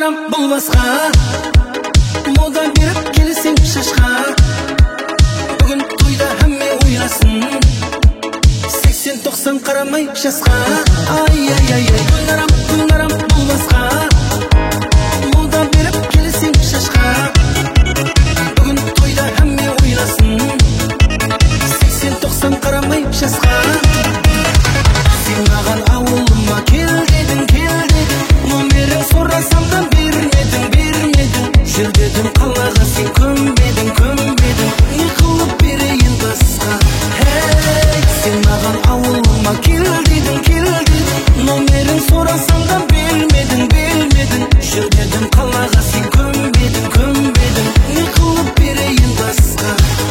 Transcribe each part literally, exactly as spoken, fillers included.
Күнарам болмасқа мода беріп келсең шашқа. Бүгін тойда әмме ойнасын, сексен тоқсан қарамай жасқа. Ай ай ай ай, күнарам күнарам болмасқа мода беріп келсең шашқа. Бүгін тойда әмме ойнасын, сексен тоқсан қарамай жасқа. Сен маған ауылыма кел дедің, кел дедің, номерін сұрасам да бермедің, бермедің. Жүр дедім қалаға, сен көнбедің, көнбедің. Не қылып берейін басқа? Hey, сен маған ауылыма кел дедің, кел дедің, номерін сұрасам да бермедің, бермедің. Жүр дедім қалаға, сен көнбедің, көнбедің. Не қылып берейін басқа?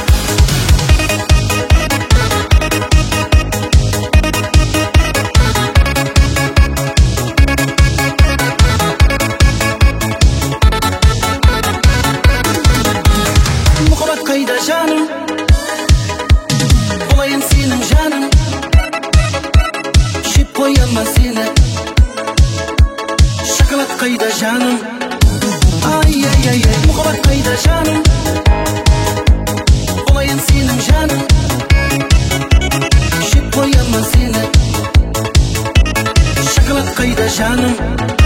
Қайда жаным, болайын сенің жаным, жеп қоямын сені. Шоколад қайда жаным, ай ай ай ай, мұхаббат қайда жаным, болайын сенің жаным, жеп қоямын сені. Шоколад қайда жаным.